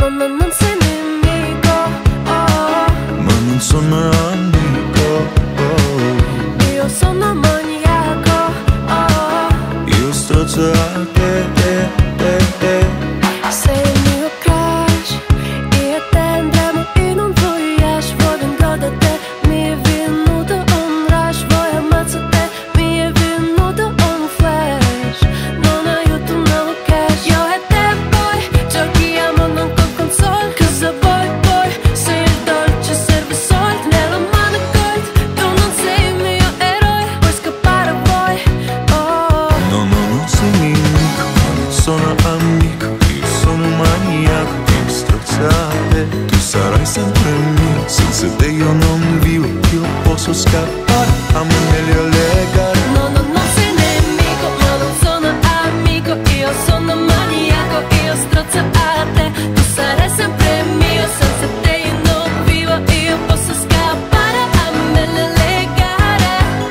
non sei nemico, oh. Ma non sono amico, oh. Io sono maniaco, oh. Io strozzo a te, Sei il mio crush, io e te andremo in un voyage. Vuoi vengo da te, mi è venuto un rush. Vuoi ammazzo te, mi è venuto un flash. Non aiuto, no cash. Io e te poi giochiamo non con console. Cosa vuoi, se il dolce serve soldi nella mano gold. Tu non sei il mio eroe, puoi scappare vuoi, oh. no, non sei nemico, ma non sono amico. Io sono maniaco, io strozzo a te. Tu sarai sempre mio, senza te io non vivo. Io posso scappare, a me meglio legare. No, non sei nemico, ma non sono amico. Io sono maniaco, io strozzo a te. Tu sarai sempre mio, senza te io non vivo. Io posso scappare, a me le legare.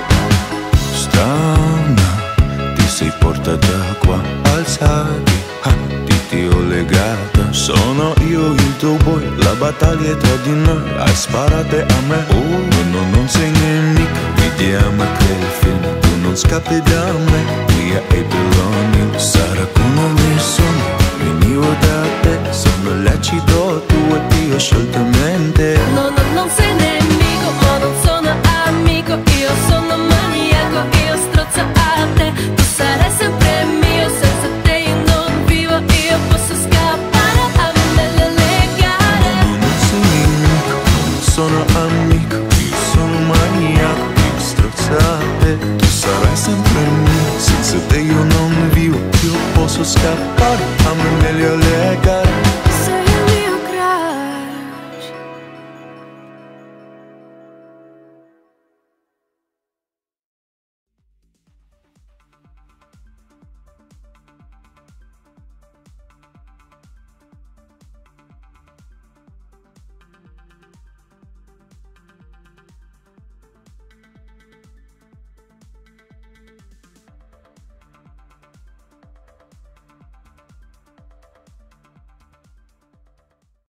Strana, ti sei portata qua, alzati, ti ho legata. Sono io il tuo boy, la battaglia è tra di noi. Hai sparato a me, oh, non sei nemico. Vediamo quel film, tu non scappi da me. Via e belonging, sarà come mi sono. Venivo da te, sono lecito, tu e io scioltamente. No, non sei nemico, ma non sono amico. Io sono maniaco, io strozzo a te. Tu sarai sempre mio, senza te io non vivo. Io posso scappare, a me le legare. Non sei nemico, non sono amico. Io sono maniaco, io strozzo a te. Tu sarai sempre mio, senza te io non vivo. Io posso scappare, a me meglio legare.